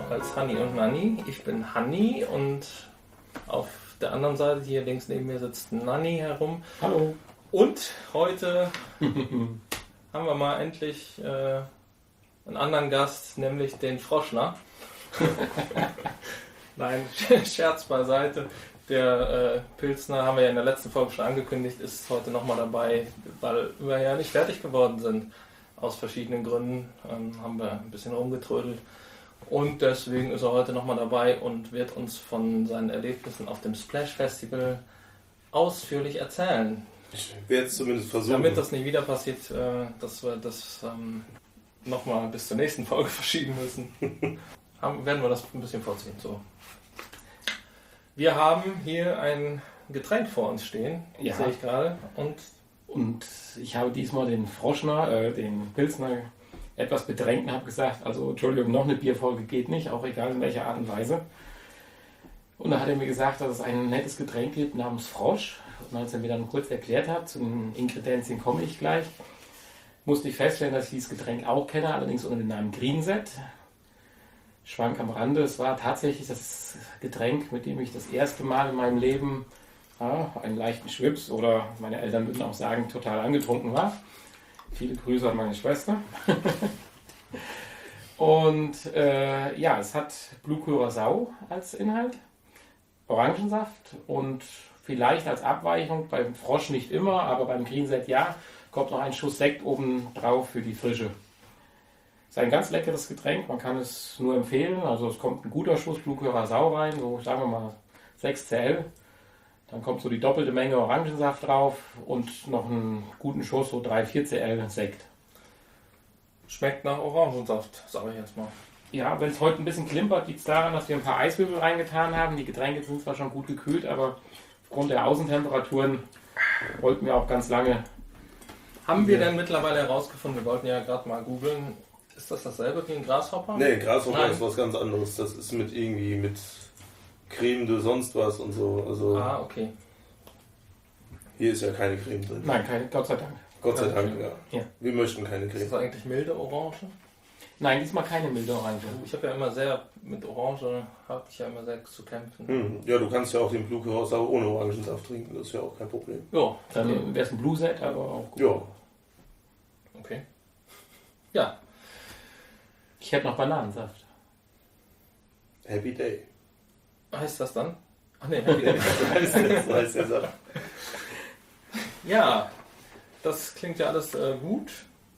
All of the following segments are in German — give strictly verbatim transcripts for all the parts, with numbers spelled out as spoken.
als Hanni und Nanni. Ich bin Hanni und auf der anderen Seite hier links neben mir sitzt Nanni herum. Hallo. Und heute haben wir mal endlich äh, einen anderen Gast, nämlich den Froschner. Nein, Scherz beiseite. Der äh, Pilsner, haben wir ja in der letzten Folge schon angekündigt, ist heute nochmal dabei, weil wir ja nicht fertig geworden sind. Aus verschiedenen Gründen ähm, haben wir ein bisschen rumgetrödelt. Und deswegen ist er heute nochmal dabei und wird uns von seinen Erlebnissen auf dem Splash Festival ausführlich erzählen. Ich werde es zumindest versuchen. Damit das nicht wieder passiert, äh, dass wir das ähm, nochmal bis zur nächsten Folge verschieben müssen, haben, werden wir das ein bisschen vorziehen. So. Wir haben hier ein Getränk vor uns stehen, Ja. sehe ich gerade. Und Und ich habe diesmal den Froschner, äh, den Pilsner, etwas bedrängt und habe gesagt, also Entschuldigung, noch eine Bierfolge geht nicht, auch egal in welcher Art und Weise. Und da hat er mir gesagt, dass es ein nettes Getränk gibt namens Frosch. Und als er mir dann kurz erklärt hat, zu den Ingredienzien komme ich gleich, musste ich feststellen, dass ich dieses Getränk auch kenne, allerdings unter dem Namen Greenset. Schwank am Rande, es war tatsächlich das Getränk, mit dem ich das erste Mal in meinem Leben ja, einen leichten Schwips oder meine Eltern würden auch sagen, total angetrunken war. Viele Grüße an meine Schwester. Und äh, ja, es hat Blue Curacao als Inhalt, Orangensaft und vielleicht als Abweichung, beim Frosch nicht immer, aber beim Greenset ja, kommt noch ein Schuss Sekt oben drauf für die Frische. Es ist ein ganz leckeres Getränk, man kann es nur empfehlen. Also es kommt ein guter Schuss Blue Curacao rein, so sagen wir mal sechs Zentiliter. Dann kommt so die doppelte Menge Orangensaft drauf und noch einen guten Schuss, so drei, vier Zentiliter Sekt. schmeckt nach Orangensaft, sage ich jetzt mal. Ja, wenn es heute ein bisschen klimpert, liegt es daran, dass wir ein paar Eiswürfel reingetan haben. Die Getränke sind zwar schon gut gekühlt, aber aufgrund der Außentemperaturen wollten wir auch ganz lange. Haben wir denn mittlerweile herausgefunden, wir wollten ja gerade mal googeln, ist das dasselbe wie ein Grasshopper? Nee, Grashopper Nein. ist was ganz anderes. Das ist mit irgendwie mit Creme de sonst was und so. Also Ah, okay. hier ist ja keine Creme drin. Nein, keine, Gott sei Dank. Gott sei Dank, ja. Ja. Wir möchten keine Ist Creme. das eigentlich milde Orange? Nein, diesmal keine milde Orange. Ich habe ja immer sehr, mit Orange habe ich ja immer sehr zu kämpfen. Hm. Ja, du kannst ja auch den Blue Curacao ohne Orangensaft trinken. Das ist ja auch kein Problem. Ja, Dann wäre es ein Blue Set, aber auch gut. Ja. okay. Ja, Ich hätte noch Bananensaft. Happy Day. heißt das dann? Ach nee, Happy Day. Das heißt, das heißt der Saft. Ja, das klingt ja alles äh, gut.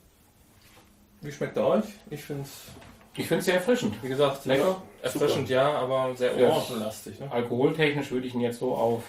Wie schmeckt er euch? Ich finde es, Ich finde es sehr erfrischend. wie gesagt, Lecker. erfrischend ja, aber sehr Ja. orangenlastig. Ne? Alkoholtechnisch würde ich ihn jetzt so auf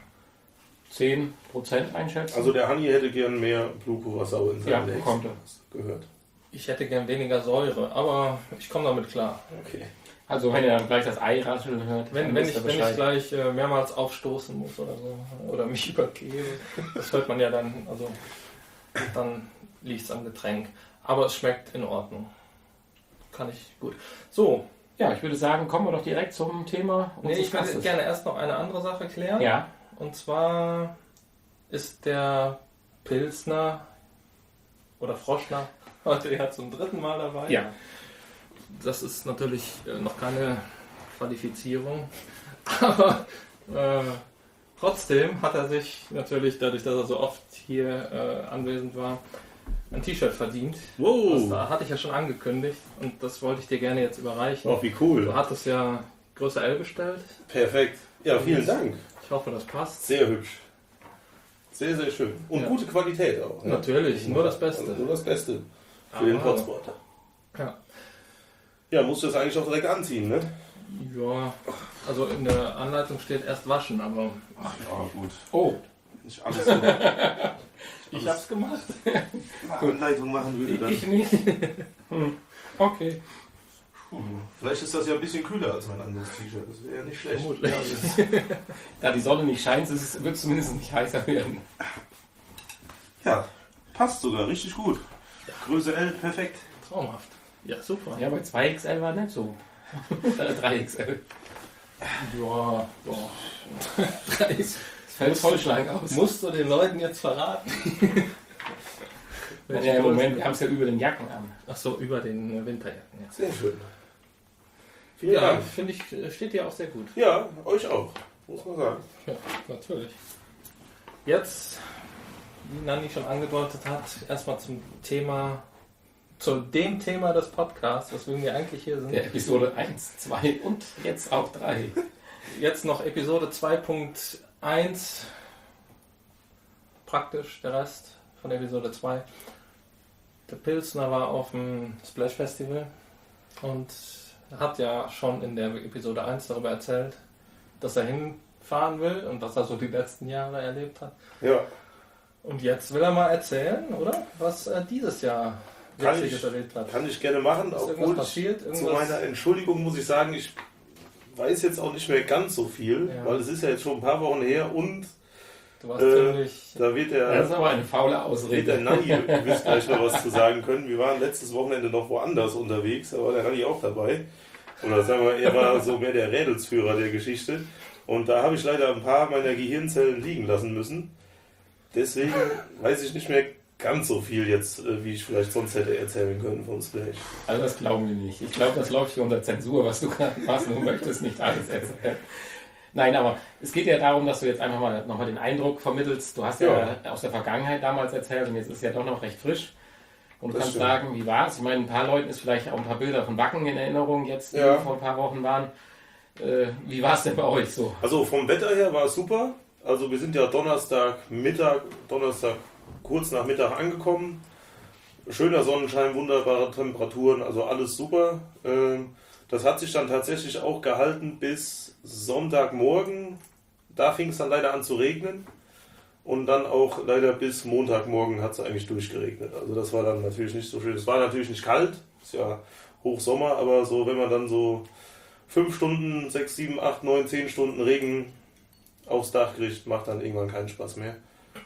zehn Prozent einschätzen. Also der Hanni hätte gern mehr Blue Curacao in Ja, seinem Legs. kommt er. Gehört. Ich hätte gern weniger Säure, aber ich komme damit klar. Okay. Also wenn ihr dann gleich das Ei rascheln hört, Wenn, dann wenn, wisst ich, ihr wenn ich Bescheid. gleich äh, mehrmals aufstoßen muss oder so, oder mich übergebe, das hört man ja dann, also dann liegt es am Getränk. Aber es schmeckt in Ordnung. Kann ich gut. So, Ja, ich würde sagen, kommen wir doch direkt zum Thema nee, unseres ich würde Gastes. gerne erst noch eine andere Sache klären. Ja, Und zwar ist der Pilsner oder Froschner heute ja zum dritten Mal dabei. ja. Das ist natürlich äh, noch keine Qualifizierung, aber äh, trotzdem hat er sich natürlich, dadurch, dass er so oft hier äh, anwesend war, ein T-Shirt verdient. Das Wow. da hatte ich ja schon angekündigt und das wollte ich dir gerne jetzt überreichen. Oh, wie cool. Du hattest ja Größe L bestellt. Perfekt. Ja, vielen Dank. Ich hoffe, das passt. Sehr hübsch. Sehr, sehr schön. Und Ja. gute Qualität auch. Ne? Natürlich, nur das Beste. Also nur das Beste für den Ah. Hotspot. Ja. Ja, musst du das eigentlich auch direkt anziehen, ne? Ja, also in der Anleitung steht erst waschen, aber Ach ja, gut. Oh, Nicht alles so. ich hab's gemacht. Anleitung machen würde, dann. ich nicht. Hm. Okay. Puh. Vielleicht ist das ja ein bisschen kühler als mein anderes T-Shirt. Das wäre ja nicht schlecht. Vermutlich. Da die Sonne nicht scheint, wird es zumindest nicht heißer werden. Ja, passt sogar richtig gut. Größe L, perfekt. Traumhaft. Ja, super. Ja, bei zwei X L war nicht so. Oder drei X L. Ja, ja. Es fällt vollschlag aus. Musst du den Leuten jetzt verraten? Ja, im Moment, wir haben es ja über den Jacken an. Ach so, über den Winterjacken. Ja. Sehr schön. Vielen Ja, Dank. finde ich, steht dir auch sehr gut. Ja, euch auch, muss man sagen. Ja, natürlich. Jetzt, wie Nanni schon angedeutet hat, erstmal zum Thema, zu dem Thema des Podcasts, weswegen wir eigentlich hier sind. Der Episode eins, zwei und jetzt auch drei. Jetzt noch Episode zwei Punkt eins, praktisch der Rest von Episode zwei. Der Pilsner war auf dem Splash Festival und hat ja schon in der Episode eins darüber erzählt, dass er hinfahren will und was er so die letzten Jahre erlebt hat. Ja. Und jetzt will er mal erzählen, oder? Was er dieses Jahr Kann Witziges ich, erlebt hat. kann ich gerne machen, Ist obwohl irgendwas ich, passiert? zu Irgendwas? meiner Entschuldigung muss ich sagen, ich weiß jetzt auch nicht mehr ganz so viel, Ja. weil es ist ja jetzt schon ein paar Wochen her und Du warst äh, ziemlich... da wird Das der, ist aber eine faule wird der Ausrede. Nanni wird gleich noch was zu sagen können. Wir waren letztes Wochenende noch woanders unterwegs, da war der Nanni auch dabei. Oder sagen wir, er war so mehr der Rädelsführer der Geschichte. Und da habe ich leider ein paar meiner Gehirnzellen liegen lassen müssen. Deswegen weiß ich nicht mehr ganz so viel jetzt, äh, wie ich vielleicht sonst hätte erzählen können vom Splash. Also das glauben wir nicht. Ich glaube, das läuft hier unter Zensur, was du gerade machst. Du möchtest nicht alles erzählen. Nein, aber es geht ja darum, dass du jetzt einfach mal nochmal den Eindruck vermittelst. Du hast ja, ja aus der Vergangenheit damals erzählt und jetzt ist es ja doch noch recht frisch. Und du Das kannst stimmt. sagen, wie war es? Ich meine, ein paar Leuten ist vielleicht auch ein paar Bilder von Wacken in Erinnerung jetzt, die Ja. vor ein paar Wochen waren. Äh, wie war es denn bei euch so? Also vom Wetter her war es super. Also wir sind ja Donnerstag Mittag, Donnerstag kurz nach Mittag angekommen. Schöner Sonnenschein, wunderbare Temperaturen, also alles super. Ähm, Das hat sich dann tatsächlich auch gehalten bis Sonntagmorgen. Da fing es dann leider an zu regnen. Und dann auch leider bis Montagmorgen hat es eigentlich durchgeregnet. Also das war dann natürlich nicht so schön. Es war natürlich nicht kalt, ist ja Hochsommer, aber so, wenn man dann so fünf Stunden, sechs, sieben, acht, neun, zehn Stunden Regen aufs Dach kriegt, macht dann irgendwann keinen Spaß mehr.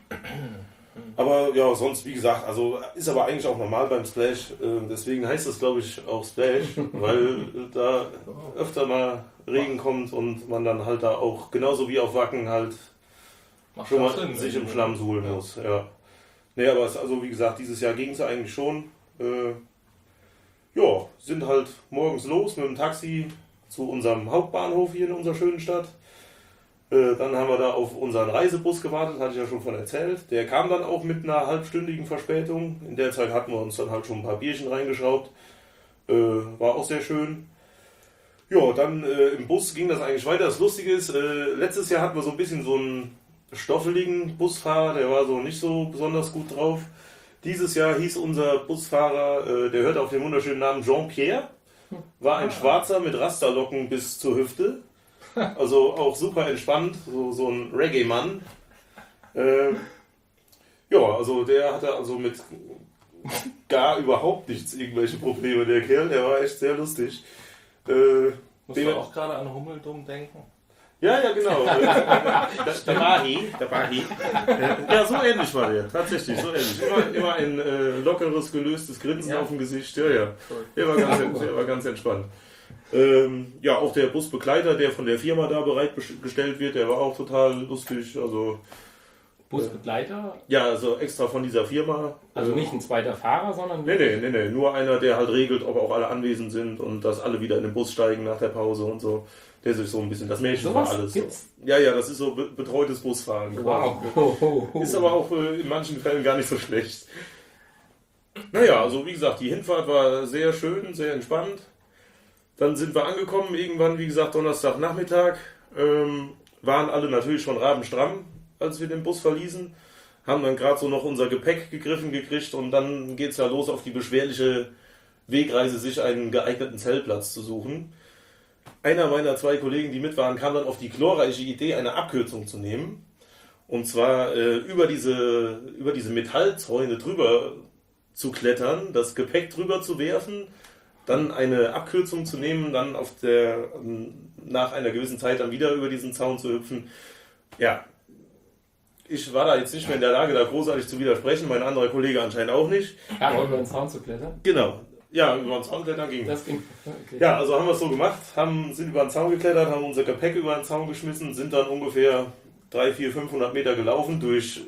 Aber ja, sonst wie gesagt, also ist aber eigentlich auch normal beim Splash. Äh, deswegen heißt es, glaube ich, auch Splash, weil da öfter mal Regen kommt und man dann halt da auch, genauso wie auf Wacken, halt Macht schon mal Sinn, sich ne? im Schlamm suhlen Ja. muss. Ja. Nee, aber es, also wie gesagt, dieses Jahr ging es eigentlich schon. Äh, ja, sind halt morgens los mit dem Taxi zu unserem Hauptbahnhof hier in unserer schönen Stadt. Äh, dann haben wir da auf unseren Reisebus gewartet, hatte ich ja schon von erzählt. Der kam dann auch mit einer halbstündigen Verspätung. In der Zeit hatten wir uns dann halt schon ein paar Bierchen reingeschraubt. Äh, war auch sehr schön. Ja, dann äh, im Bus ging das eigentlich weiter. Das Lustige ist, äh, letztes Jahr hatten wir so ein bisschen so einen stoffeligen Busfahrer, der war so nicht so besonders gut drauf. Dieses Jahr hieß unser Busfahrer, äh, der hörte auf den wunderschönen Namen Jean-Pierre, war ein Schwarzer mit Rasterlocken bis zur Hüfte. Also auch super entspannt, so, so ein Reggae-Mann. Äh, ja, also der hatte also mit gar überhaupt nichts irgendwelche Probleme, der Kerl, der war echt sehr lustig. Äh, Musst du auch gerade an Hummeldumm denken? Ja, ja, genau. der, der Bahi. Der Bahi. Ja, so ähnlich war der. Tatsächlich, so ähnlich. Immer, immer ein äh, lockeres, gelöstes Grinsen Ja. auf dem Gesicht. Ja, ja. Cool. Der war ganz, der war ganz entspannt. Ähm, ja, auch der Busbegleiter, der von der Firma da bereitgestellt wird, der war auch total lustig. Also, Busbegleiter? ja, also extra von dieser Firma. Also nicht ein zweiter Fahrer, sondern Nee, nee, nee, nee. Nur einer, der halt regelt, ob auch alle anwesend sind und dass alle wieder in den Bus steigen nach der Pause und so. Der sich so ein bisschen, das Märchen Sowas war alles. So. gibt's? Ja, ja, das ist so be betreutes Busfahren. Wow. quasi. Ist aber auch äh, in manchen Fällen gar nicht so schlecht. Naja, also wie gesagt, die Hinfahrt war sehr schön, sehr entspannt. Dann sind wir angekommen, irgendwann, wie gesagt, Donnerstagnachmittag. Ähm, waren alle natürlich schon rabenstramm, als wir den Bus verließen. Haben dann gerade so noch unser Gepäck gegriffen gekriegt und dann geht es ja los auf die beschwerliche Wegreise, sich einen geeigneten Zeltplatz zu suchen. Einer meiner zwei Kollegen, die mit waren, kam dann auf die glorreiche Idee, eine Abkürzung zu nehmen. Und zwar äh, über, diese, über diese Metallzäune drüber zu klettern, das Gepäck drüber zu werfen, dann eine Abkürzung zu nehmen, dann auf der, nach einer gewissen Zeit dann wieder über diesen Zaun zu hüpfen. Ja, ich war da jetzt nicht mehr in der Lage, da großartig zu widersprechen, mein anderer Kollege anscheinend auch nicht. Ja, aber über den Zaun zu klettern? Genau, ja, über den Zaun klettern ging. Das ging. Okay. Ja, also haben wir es so gemacht, haben, sind über den Zaun geklettert, haben unser Gepäck über den Zaun geschmissen, sind dann ungefähr dreihundert, vierhundert, fünfhundert Meter gelaufen durch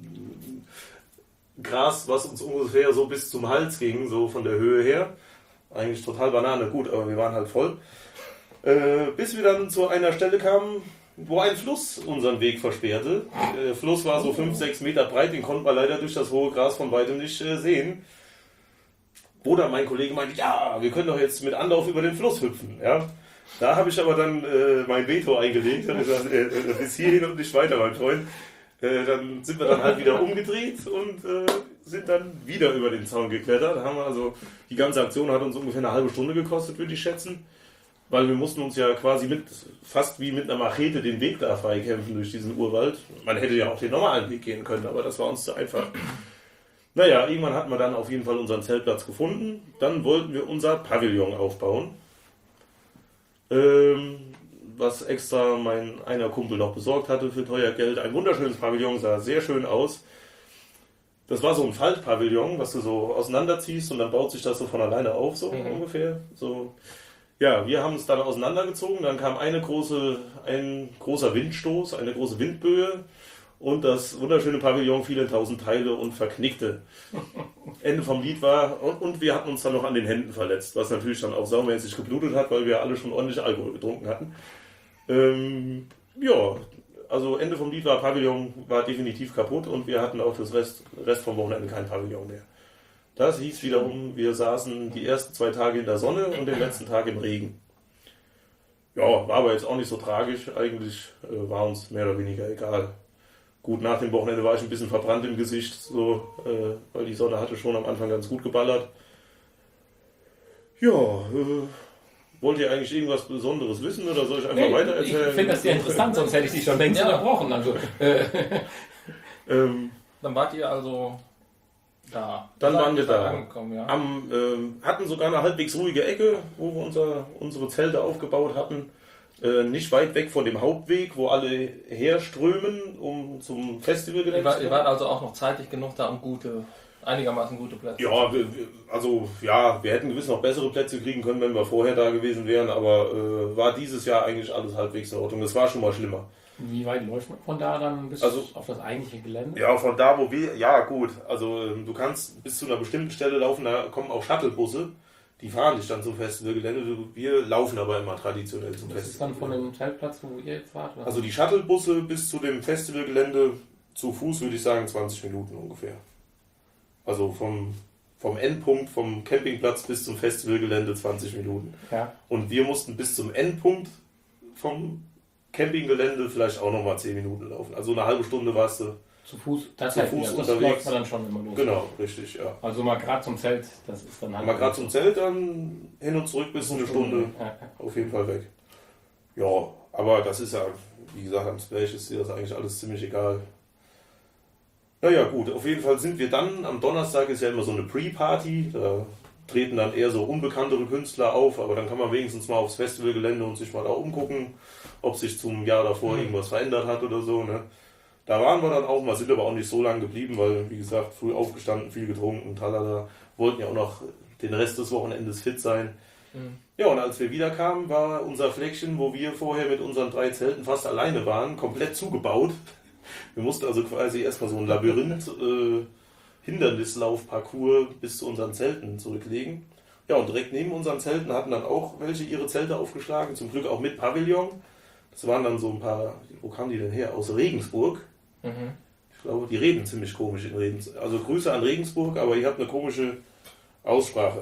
Gras, was uns ungefähr so bis zum Hals ging, so von der Höhe her. Eigentlich total Banane, gut, aber wir waren halt voll. Äh, bis wir dann zu einer Stelle kamen, wo ein Fluss unseren Weg versperrte. Der Fluss war so fünf, sechs Meter breit, den konnte man leider durch das hohe Gras von weitem nicht äh, sehen. Wo dann mein Kollege meinte, ja, wir können doch jetzt mit Anlauf über den Fluss hüpfen. Ja? Da habe ich aber dann äh, mein Veto eingelegt und gesagt, äh, äh, bis hierhin und nicht weiter, mein Freund. Äh, dann sind wir dann halt wieder umgedreht und äh, sind dann wieder über den Zaun geklettert. Da haben wir also, die ganze Aktion hat uns ungefähr eine halbe Stunde gekostet, würde ich schätzen. Weil wir mussten uns ja quasi mit, fast wie mit einer Machete den Weg da freikämpfen durch diesen Urwald. Man hätte ja auch den normalen Weg gehen können, aber das war uns zu einfach. Naja, irgendwann hatten wir dann auf jeden Fall unseren Zeltplatz gefunden. Dann wollten wir unser Pavillon aufbauen. Ähm, was extra mein einer Kumpel noch besorgt hatte für teuer Geld. Ein wunderschönes Pavillon, sah sehr schön aus. Das war so ein Faltpavillon, was du so auseinanderziehst und dann baut sich das so von alleine auf, so mhm. ungefähr. So. Ja, wir haben es dann auseinandergezogen, dann kam eine große, ein großer Windstoß, eine große Windböe und das wunderschöne Pavillon fiel in tausend Teile und verknickte. Ende vom Lied war, und, und wir hatten uns dann noch an den Händen verletzt, was natürlich dann auch saumäßig geblutet hat, weil wir alle schon ordentlich Alkohol getrunken hatten. Ähm, ja, also Ende vom Lied war, Pavillon war definitiv kaputt und wir hatten auch das Rest, Rest vom Wochenende kein Pavillon mehr. Das hieß wiederum, wir saßen die ersten zwei Tage in der Sonne und den letzten Tag im Regen. Ja, war aber jetzt auch nicht so tragisch. Eigentlich äh, war uns mehr oder weniger egal. Gut, nach dem Wochenende war ich ein bisschen verbrannt im Gesicht, so, äh, weil die Sonne hatte schon am Anfang ganz gut geballert. Ja, äh, wollt ihr eigentlich irgendwas Besonderes wissen oder soll ich einfach nee, weiter erzählen? Ich finde das sehr interessant, sonst hätte ich dich schon längst ja. unterbrochen. Also, äh. ähm, Dann wart ihr also da. Dann waren wir da. Angekommen, ja. Am, ähm, hatten sogar eine halbwegs ruhige Ecke, wo wir unser, unsere Zelte aufgebaut hatten. Äh, nicht weit weg von dem Hauptweg, wo alle herströmen, um zum Festival zu kommen. Ihr, ihr wart also auch noch zeitig genug da, um gute, einigermaßen gute Plätze. Ja, wir, also ja, wir hätten gewiss noch bessere Plätze kriegen können, wenn wir vorher da gewesen wären, aber äh, war dieses Jahr eigentlich alles halbwegs in Ordnung. Das war schon mal schlimmer. Wie weit läuft man von da dann bis also, auf das eigentliche Gelände? Ja, von da, wo wir, ja gut, also du kannst bis zu einer bestimmten Stelle laufen, da kommen auch Shuttlebusse, die fahren dich dann zum Festivalgelände, wir laufen aber immer traditionell zum Festival. Das ist dann von dem Zeltplatz, wo ihr jetzt wart? Oder? Also die Shuttlebusse bis zu dem Festivalgelände zu Fuß würde ich sagen zwanzig Minuten ungefähr. Also vom, vom Endpunkt, vom Campingplatz bis zum Festivalgelände zwanzig Minuten. Ja. Und wir mussten bis zum Endpunkt vom Campinggelände vielleicht auch nochmal zehn Minuten laufen. Also eine halbe Stunde warst du zu Fuß, das zu heißt, Fuß ja, das unterwegs. läuft man dann schon immer los. Genau, richtig, ja. Also mal gerade zum Zelt, das ist dann halt... Mal gerade zum Zelt, dann hin und zurück bis eine Stunde, ja, ja. auf jeden Fall weg. Ja, aber das ist ja, wie gesagt, am Splash ist dir das eigentlich alles ziemlich egal. Naja gut, auf jeden Fall sind wir dann, am Donnerstag ist ja immer so eine Pre-Party, da treten dann eher so unbekanntere Künstler auf, aber dann kann man wenigstens mal aufs Festivalgelände und sich mal da umgucken, ob sich zum Jahr davor mhm. irgendwas verändert hat oder so. Ne? Da waren wir dann auch mal, sind aber auch nicht so lange geblieben, weil, wie gesagt, früh aufgestanden, viel getrunken, talala, wollten ja auch noch den Rest des Wochenendes fit sein. Mhm. Ja, und als wir wiederkamen, war unser Fleckchen, wo wir vorher mit unseren drei Zelten fast alleine waren, komplett zugebaut. Wir mussten also quasi erstmal so ein Labyrinth, äh, Hindernislaufparcours bis zu unseren Zelten zurücklegen. Ja, und direkt neben unseren Zelten hatten dann auch welche ihre Zelte aufgeschlagen, zum Glück auch mit Pavillon. Das waren dann so ein paar, wo kamen die denn her? Aus Regensburg. Mhm. Ich glaube, die reden ziemlich komisch in Regensburg. Also Grüße an Regensburg, aber ihr habt eine komische Aussprache.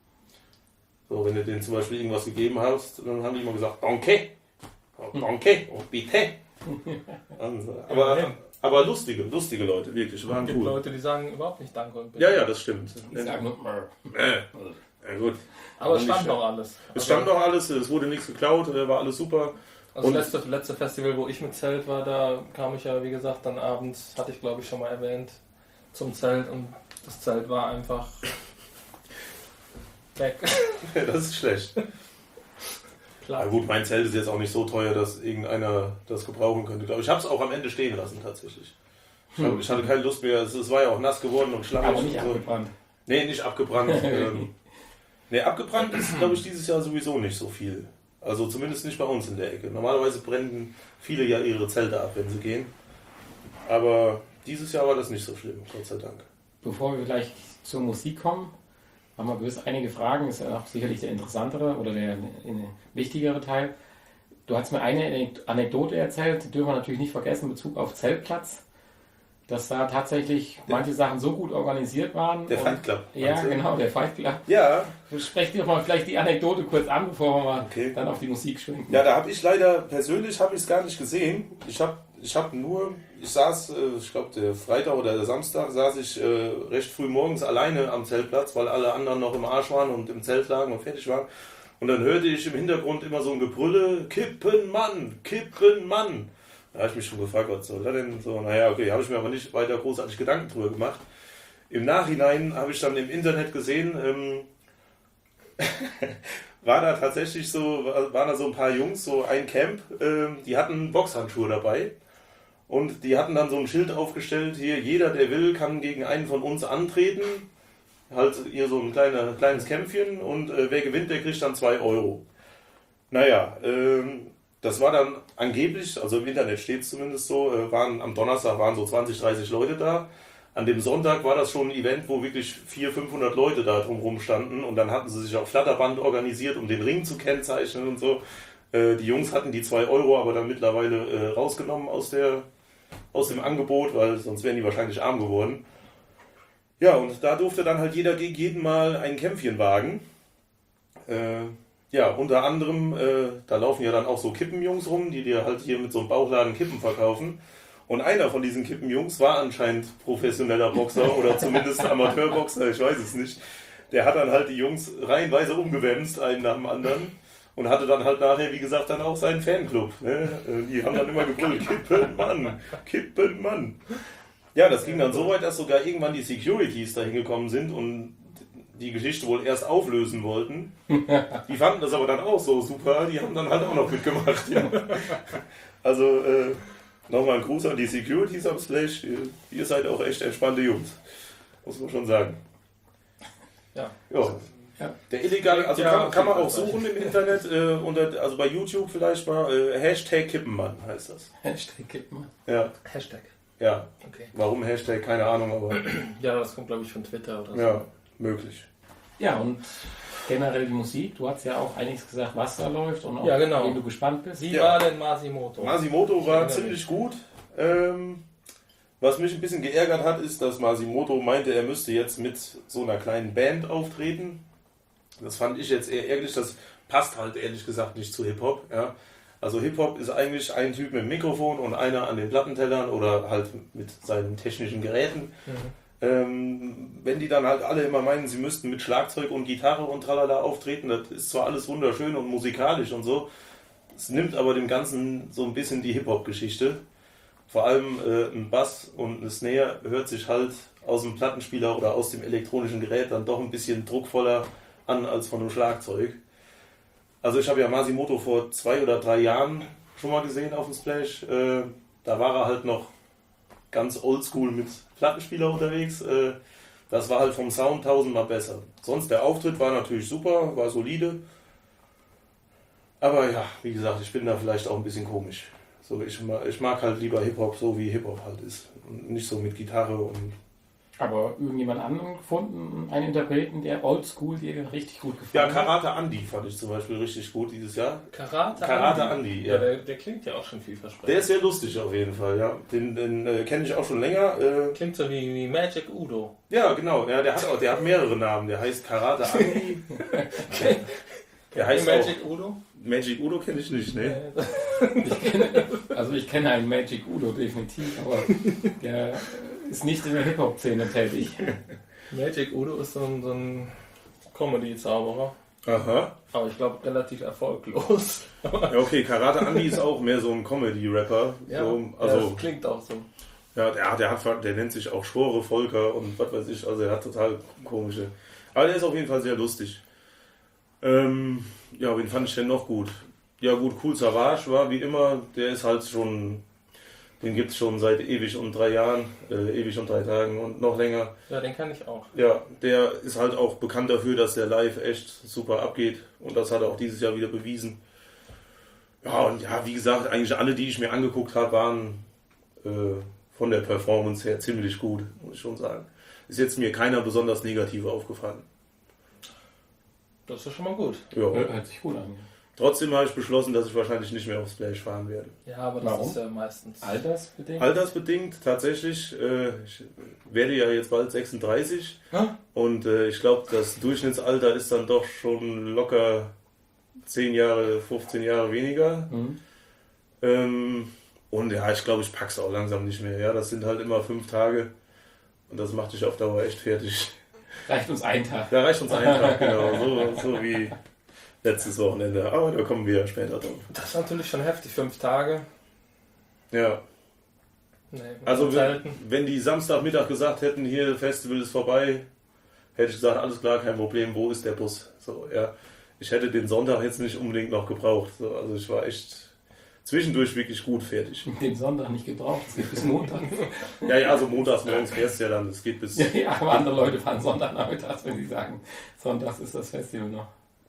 So, wenn du denen zum Beispiel irgendwas gegeben hast, dann haben die immer gesagt, danke, danke, und bitte. Also, aber, aber lustige, lustige Leute, wirklich, waren cool. Es gibt cool. Leute, die sagen überhaupt nicht danke und bitte. Ja, ja, das stimmt. Die sagen nur, äh, ja, gut. Aber es stand doch alles. Es stand doch alles, es wurde nichts geklaut, war alles super. Also das letzte, letzte Festival, wo ich mit Zelt war, da kam ich ja, wie gesagt, dann abends, hatte ich glaube ich schon mal erwähnt, zum Zelt und das Zelt war einfach weg. Das ist schlecht. Klar. Ja, gut, mein Zelt ist jetzt auch nicht so teuer, dass irgendeiner das gebrauchen könnte. Ich habe es auch am Ende stehen lassen, tatsächlich. Ich, hab, ich hatte keine Lust mehr, es, es war ja auch nass geworden und schlammig. Aber nicht und so. abgebrannt. Nee, nicht abgebrannt. ähm, nee, abgebrannt ist, glaube ich, dieses Jahr sowieso nicht so viel. Also zumindest nicht bei uns in der Ecke. Normalerweise brennen viele ja ihre Zelte ab, wenn sie gehen. Aber dieses Jahr war das nicht so schlimm, Gott sei Dank. Bevor wir gleich zur Musik kommen, haben wir gewiss einige Fragen, ist ja auch sicherlich der interessantere oder der, der wichtigere Teil. Du hast mir eine Anekdote erzählt, die dürfen wir natürlich nicht vergessen, in Bezug auf Zeltplatz, dass da tatsächlich der, manche Sachen so gut organisiert waren. Der Fight Club. Ja, genau, der Fight Club. Ja. Sprecht ihr mal vielleicht die Anekdote kurz an, bevor wir mal okay. dann auf die Musik schwenken. Ja, da habe ich leider, persönlich habe ich es gar nicht gesehen. Ich habe ich hab nur, ich saß, ich glaube der Freitag oder der Samstag, saß ich äh, recht früh morgens alleine am Zeltplatz, weil alle anderen noch im Arsch waren und im Zelt lagen und fertig waren. Und dann hörte ich im Hintergrund immer so ein Gebrülle, Kippen Mann, Kippen Mann. Da habe ich mich schon gefragt, was soll das denn so? Naja, okay, habe ich mir aber nicht weiter großartig Gedanken drüber gemacht. Im Nachhinein habe ich dann im Internet gesehen, ähm, war da tatsächlich so, waren da so ein paar Jungs, so ein Camp, ähm, die hatten Boxhandschuhe dabei. Und die hatten dann so ein Schild aufgestellt, hier, jeder, der will, kann gegen einen von uns antreten. Halt hier so ein kleiner, kleines Kämpfchen und äh, wer gewinnt, der kriegt dann zwei Euro. Naja, ähm, das war dann angeblich, also im Internet steht es zumindest so, äh, waren am Donnerstag waren so zwanzig, dreißig Leute da. An dem Sonntag war das schon ein Event, wo wirklich vierhundert, fünfhundert Leute da drumherum standen und dann hatten sie sich auf Flatterband organisiert, um den Ring zu kennzeichnen und so. Äh, die Jungs hatten die zwei Euro aber dann mittlerweile äh, rausgenommen aus, der, aus dem Angebot, weil sonst wären die wahrscheinlich arm geworden. Ja, und da durfte dann halt jeder gegen jeden mal ein Kämpfchen wagen. Äh, ja, unter anderem, äh, da laufen ja dann auch so Kippenjungs rum, die dir halt hier mit so einem Bauchladen Kippen verkaufen. Und einer von diesen Kippenjungs war anscheinend professioneller Boxer oder zumindest Amateurboxer, ich weiß es nicht. Der hat dann halt die Jungs reihenweise umgewämst, einen nach dem anderen. Und hatte dann halt nachher, wie gesagt, dann auch seinen Fanclub. Ne? Die haben dann immer gebrüllt, Kippenmann, Kippenmann. Ja, das ging dann so weit, dass sogar irgendwann die Securities da hingekommen sind und die Geschichte wohl erst auflösen wollten. Die fanden das aber dann auch so super, die haben dann halt auch noch mitgemacht. Ja. Also äh, nochmal ein Gruß an die Securities am Splash. Ihr, ihr seid auch echt entspannte Jungs, muss man schon sagen. Ja. Ja. Ja. Der illegale, also ja, kann, kann man auch suchen im Internet, äh, unter, also bei YouTube vielleicht mal, äh, Hashtag Kippenmann heißt das. Hashtag Kippenmann. Ja. Hashtag. Ja. Okay. Warum Hashtag? Keine Ahnung, aber. Ja, das kommt glaube ich von Twitter oder so. Ja, möglich. Ja, und generell die Musik, du hast ja auch einiges gesagt, was da läuft und auch, ja, genau. wenn du gespannt bist. Wie ja. war denn Masimoto? Masimoto war ziemlich gut. Ähm, was mich ein bisschen geärgert hat, ist, dass Masimoto meinte, er müsste jetzt mit so einer kleinen Band auftreten. Das fand ich jetzt eher ärgerlich, das passt halt ehrlich gesagt nicht zu Hip-Hop. Ja. Also Hip-Hop ist eigentlich ein Typ mit dem Mikrofon und einer an den Plattentellern oder halt mit seinen technischen Geräten. Mhm. Ähm, wenn die dann halt alle immer meinen, sie müssten mit Schlagzeug und Gitarre und tralala auftreten, das ist zwar alles wunderschön und musikalisch und so, es nimmt aber dem Ganzen so ein bisschen die Hip-Hop-Geschichte. Vor allem äh, ein Bass und eine Snare hört sich halt aus dem Plattenspieler oder aus dem elektronischen Gerät dann doch ein bisschen druckvoller an als von einem Schlagzeug. Also ich habe ja Masimoto vor zwei oder drei Jahren schon mal gesehen auf dem Splash. Äh, da war er halt noch ganz oldschool mit Plattenspieler unterwegs. Äh, das war halt vom Sound tausendmal besser. Sonst der Auftritt war natürlich super, war solide. Aber ja, wie gesagt, ich bin da vielleicht auch ein bisschen komisch. So, ich, ich mag halt lieber Hip-Hop so, wie Hip-Hop halt ist. Und nicht so mit Gitarre und... Aber irgendjemand anderen gefunden, einen Interpreten, der oldschool dir richtig gut gefallen hat? Ja, Karate Andy fand ich zum Beispiel richtig gut dieses Jahr. Karate, Karate Andy, Andy ja. ja der, der klingt ja auch schon vielversprechend. Der ist sehr lustig auf jeden Fall, ja. Den, den äh, kenne ich auch schon länger. Äh, klingt so wie, wie Magic Udo. Ja, genau. Ja, der, hat auch, der hat mehrere Namen. Der heißt Karate Andy. Okay. Der heißt Magic auch, Udo? Magic Udo kenne ich nicht, ne? Ich kenne, also ich kenne einen Magic Udo definitiv, aber der ist nicht in der Hip-Hop-Szene tätig. Magic Udo ist so ein, so ein Comedy-Zauberer. Aha. Aber ich glaube relativ erfolglos. Ja, okay, Karate Andy ist auch mehr so ein Comedy-Rapper. Ja, so, also, ja, das klingt auch so. Ja, der, der, hat, der nennt sich auch Schwore Volker und was weiß ich, also er hat total komische. Aber der ist auf jeden Fall sehr lustig. Ähm, ja, wen fand ich denn noch gut? Ja gut, Kool Savas war wie immer, der ist halt schon, den gibt es schon seit ewig und drei Jahren, äh, ewig und drei Tagen und noch länger. Ja, den kann ich auch. Ja, der ist halt auch bekannt dafür, dass der live echt super abgeht und das hat er auch dieses Jahr wieder bewiesen. Ja, und ja, wie gesagt, eigentlich alle, die ich mir angeguckt habe, waren äh, von der Performance her ziemlich gut, muss ich schon sagen. Ist jetzt mir keiner besonders negativ aufgefallen. Das ist schon mal gut. Ja. Hört sich gut an. Trotzdem habe ich beschlossen, dass ich wahrscheinlich nicht mehr aufs Splash fahren werde. Ja, aber das Warum? ist ja meistens... Altersbedingt? Altersbedingt tatsächlich. Äh, ich werde ja jetzt bald sechsunddreißig. Hm? Und äh, ich glaube, das Durchschnittsalter ist dann doch schon locker zehn Jahre, fünfzehn Jahre weniger. Mhm. Ähm, und ja, ich glaube, ich pack's auch langsam nicht mehr. Ja, das sind halt immer fünf Tage. Und das macht dich auf Dauer echt fertig. Reicht uns ein Tag. Da reicht uns ein Tag, genau. So, so wie letztes Wochenende. Aber da kommen wir später drauf. Das ist natürlich schon heftig, fünf Tage. Ja. Nee, Also wenn, selten. wenn die Samstagmittag gesagt hätten, hier, Festival ist vorbei, hätte ich gesagt, alles klar, kein Problem, wo ist der Bus? So, ja. Ich hätte den Sonntag jetzt nicht unbedingt noch gebraucht. So, also ich war echt zwischendurch wirklich gut fertig. Den Sonntag nicht gebraucht, es geht bis Montag. Ja, ja, also montags morgens fährst du ja dann, es geht bis... Ja, ja, aber andere Leute fahren Sonntagnachmittags, wenn sie sagen, Sonntags ist das Festival noch.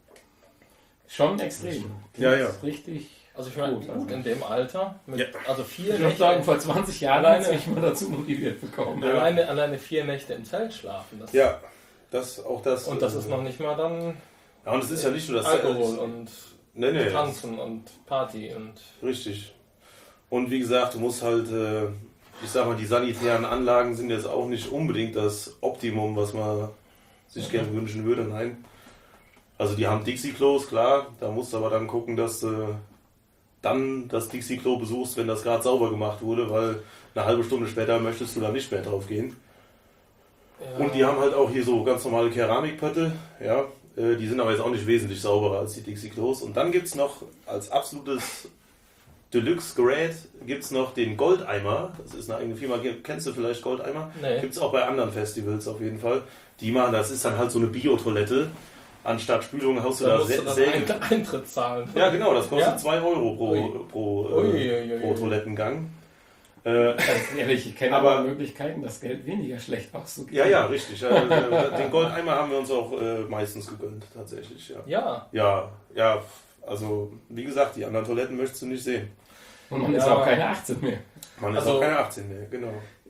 Schon extrem. Ja, ja. Richtig. Also ich meine, gut, also. in dem Alter, mit, Ja. also vier Ich würde Nächte, sagen, vor zwanzig Jahren Alleine- hätte ich mal dazu motiviert bekommen. Ja. alleine, alleine vier Nächte im Zelt schlafen. Das, Ja, das, auch das... Und das ist noch nicht mal dann Ja, und es ist ja nicht nur das... Alkohol und Nee, nee. Tanzen und Party und... Richtig. Und wie gesagt, du musst halt, äh, ich sag mal, die sanitären Anlagen sind jetzt auch nicht unbedingt das Optimum, was man sich gerne wünschen würde, nein. Also die haben Dixie-Klos, klar, da musst du aber dann gucken, dass du dann das Dixie-Klo besuchst, wenn das gerade sauber gemacht wurde, weil eine halbe Stunde später möchtest du da nicht mehr drauf gehen. Ja. Und die haben halt auch hier so ganz normale Keramikpötte, ja, äh, die sind aber jetzt auch nicht wesentlich sauberer als die Dixie-Klos. Und dann gibt es noch als absolutes Deluxe-Gerät gibt es noch den Goldeimer. Das ist eine eigene Firma. Kennst du vielleicht Goldeimer? Nee. Gibt es auch bei anderen Festivals auf jeden Fall. Die machen, das ist dann halt so eine Biotoilette. Anstatt Spülung haust du Da da musst du sehr, dann sehr Ein- Eintritt zahlen. Ja, genau, das kostet Ja? zwei Euro pro, Ui. pro, Ui, äh, ui, ui, pro ui. Toilettengang. Äh, Ganz ehrlich, ich kenne Aber- aber Möglichkeiten, das Geld weniger schlecht auszugeben. ja, ja, richtig. Ja, äh, den Goldeimer haben wir uns auch äh, meistens gegönnt, tatsächlich. Ja. Ja, ja, ja, also wie gesagt, die anderen Toiletten möchtest du nicht sehen. Und man Ja. ist auch keine achtzehn mehr. Man ist Also- auch keine achtzehn mehr, genau.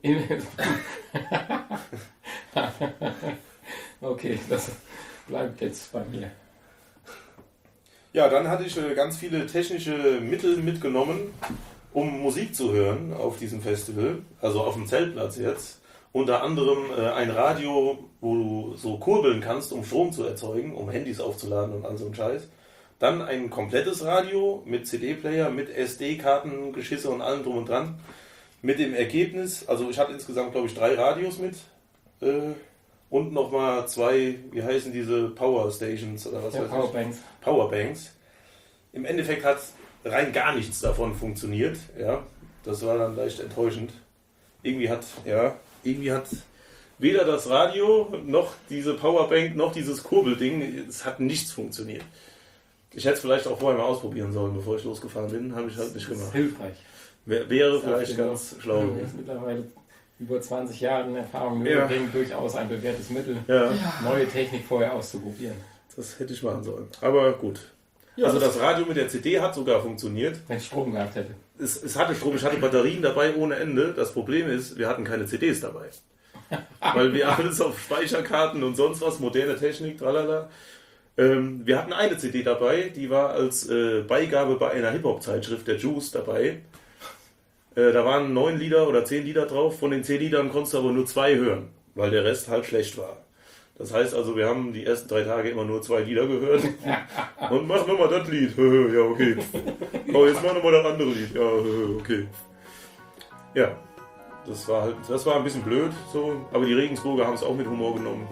Okay, das bleibt jetzt bei mir. Ja, dann hatte ich äh, ganz viele technische Mittel mitgenommen, um Musik zu hören auf diesem Festival, also auf dem Zeltplatz jetzt. Unter anderem äh, ein Radio, wo du so kurbeln kannst, um Strom zu erzeugen, um Handys aufzuladen und all so ein Scheiß. Dann ein komplettes Radio mit C D-Player, mit S D-Karten, Geschisse und allem drum und dran. Mit dem Ergebnis, also ich hatte insgesamt, glaube ich, drei Radios mit. Äh, und nochmal zwei, wie heißen diese Power Stations oder was Ja, weiß ich? Powerbanks. Powerbanks. Im Endeffekt hat rein gar nichts davon funktioniert. Ja, das war dann leicht enttäuschend. Irgendwie hat, ja, irgendwie hat weder das Radio noch diese Powerbank noch dieses Kurbelding, es hat nichts funktioniert. Ich hätte es vielleicht auch vorher mal ausprobieren sollen, bevor ich losgefahren bin. Habe ich halt nicht Das ist gemacht. hilfreich. Wär- Wäre Das vielleicht ist auch ganz schlau Jetzt gewesen. mittlerweile über zwanzig Jahre Erfahrung Ja. mitbringen, durchaus ein bewährtes Mittel, Ja, neue Technik vorher auszuprobieren. das hätte ich machen sollen. Aber gut. Ja, Also das- das Radio mit der C D hat sogar funktioniert. Wenn ich Strom gehabt hätte. Es, es hatte Strom, ich hatte Batterien dabei ohne Ende. Das Problem ist, wir hatten keine C Ds dabei. Weil wir alles auf Speicherkarten und sonst was, moderne Technik, tralala. Ähm, wir hatten eine C D dabei, die war als äh, Beigabe bei einer Hip-Hop-Zeitschrift, der Juice, dabei. Äh, da waren neun Lieder oder zehn Lieder drauf. Von den zehn Liedern konntest du aber nur zwei hören, weil der Rest halt schlecht war. Das heißt also, wir haben die ersten drei Tage immer nur zwei Lieder gehört. Und mach nochmal das Lied. Ja, okay. Oh, jetzt mach nochmal das andere Lied. Ja, okay. Ja, das war halt, das war ein bisschen blöd, so. Aber die Regensburger haben es auch mit Humor genommen.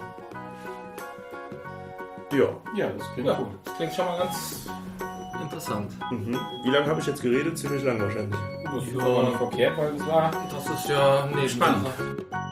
Ja. Ja, das klingt Ja, gut. das klingt schon mal ganz interessant. Mhm. Wie lange habe ich jetzt geredet? Ziemlich lang wahrscheinlich. Das ist aber nicht verkehrt, weil es war Das ist ja nee, spannend. spannend.